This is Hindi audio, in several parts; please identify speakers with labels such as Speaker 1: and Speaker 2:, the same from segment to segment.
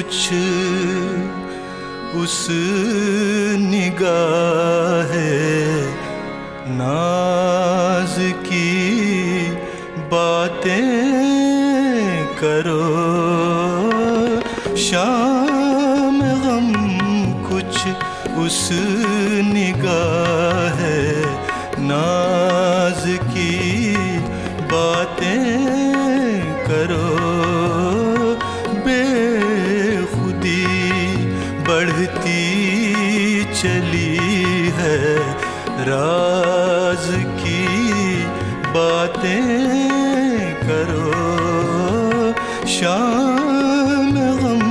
Speaker 1: कुछ उस निगाह नाज की बातें करो। शाम गम कुछ उस निगाह नाज की बातें करो। बेखुदी बढ़ती चली है, राज की बातें करो। शाम गम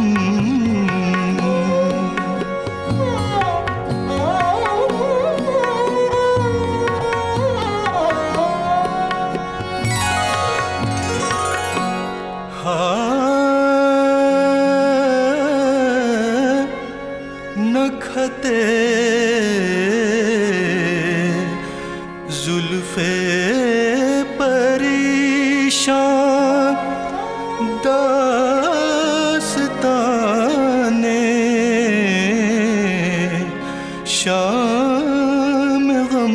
Speaker 1: नखते जुल्फे परेशान दास्ताने शाम गम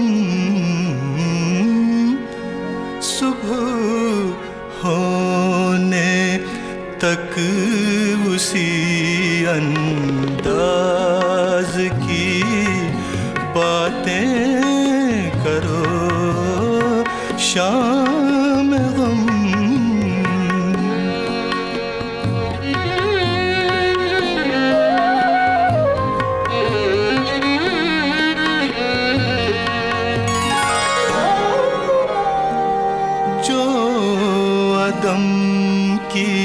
Speaker 1: सुबह होने तक उसी अंदाज की बातें करो। शाम गम जो अदम की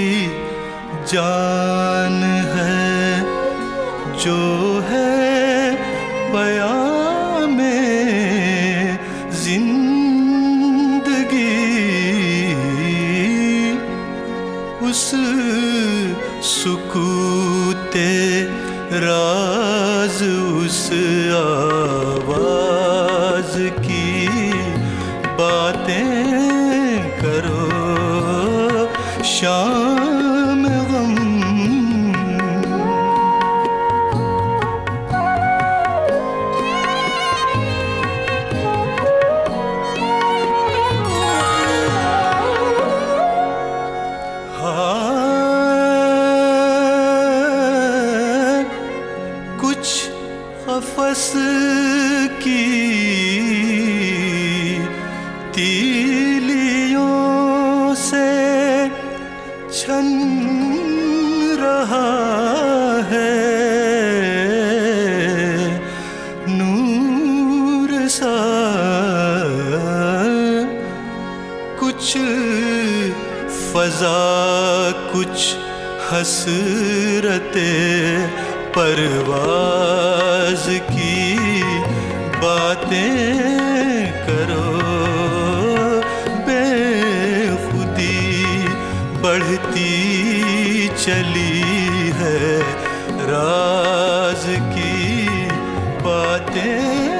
Speaker 1: जान है, जो है पयामे जिंदगी, उस सुकूते राज उस आवाज की बातें करो। शाम गम कुछ क़फ़स की तीलियों से छन रहा है नूर सा। कुछ फ़ज़ा कुछ हसरते परवाज़ की बातें करो। बेखुदी बढ़ती चली है, राज की बातें